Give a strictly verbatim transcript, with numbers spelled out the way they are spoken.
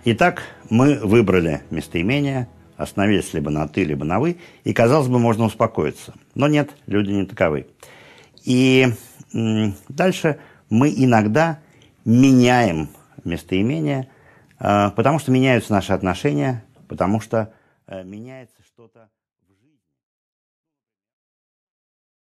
Итак, мы выбрали местоимение, остановились либо на «ты», либо на «вы», и, казалось бы, можно успокоиться. Но нет, люди не таковы. И м, дальше мы иногда меняем местоимение, э, потому что меняются наши отношения, потому что э, меняется что-то...